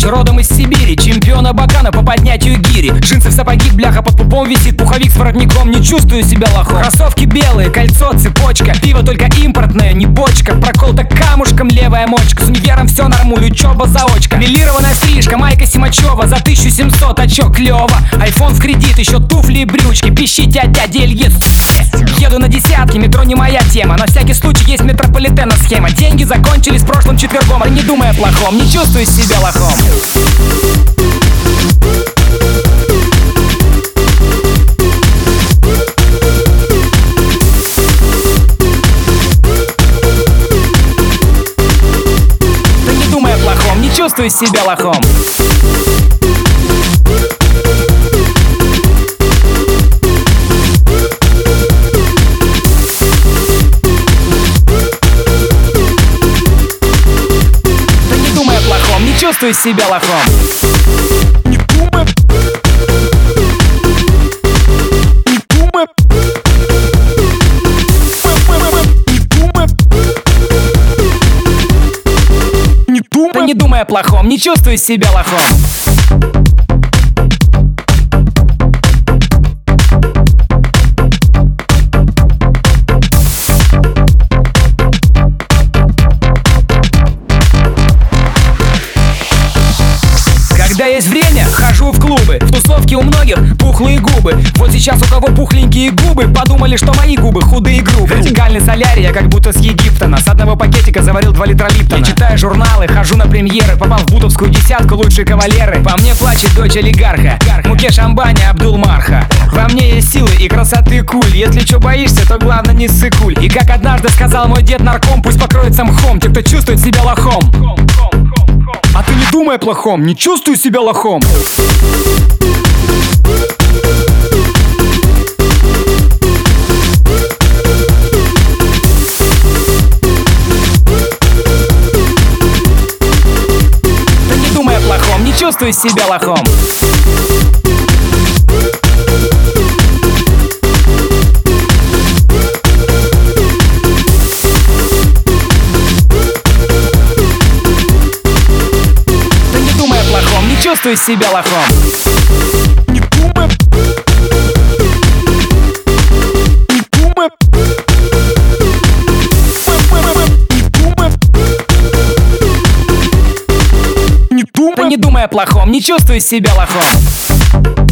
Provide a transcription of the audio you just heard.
родом из Сибири, чемпиона Бакана по поднятию гири. Джинсы в сапоги, бляха под пупом висит, пуховик с воротником, не чувствую себя лохом. Кроссовки белые, кольцо, цепочка, пиво только импортное, не бочка. Прокол-то камушком, левая мочка. С универом все нормуль, учеба заочка. Милированная стрижка, майка Симачева за 1700, а чё клёво? Айфон в кредит, еще туфли и брючки. Пищи дядя Ильец. Еду на десятки, метро не моя тема. На всякий случай есть метрополитена схема. Деньги закончились прошлым четвергом. Не думай о плохом, не чувствуй себя лохом. Да не думай о плохом, не чувствуй себя лохом. Чувствуй себя лохом. Не думай. Не думай. Не думай. Да не думай о плохом, не чувствуй себя лохом. Когда есть время, хожу в клубы. В тусовке у многих пухлые губы. Вот сейчас у кого пухленькие губы, подумали, что мои губы худые и грубые. Вертикальный солярий, я как будто с Египтона. С одного пакетика заварил 2 литра Липтона. Я читаю журналы, хожу на премьеры. Попал в бутовскую десятку, лучшие кавалеры. По мне плачет дочь олигарха, Мукеш Амбани, Абдул-Марха. Во мне есть силы и красоты куль. Если чё боишься, то главное не ссыкуль. И как однажды сказал мой дед нарком, пусть покроется мхом те, кто чувствует себя лохом. А ты не думай о плохом, не чувствуй себя лохом. Да не думай о плохом, не чувствуй себя лохом. Чувствуй себя лохом. Не думай. Не думай. Не думай. Да не думай о плохом, не чувствуй себя лохом.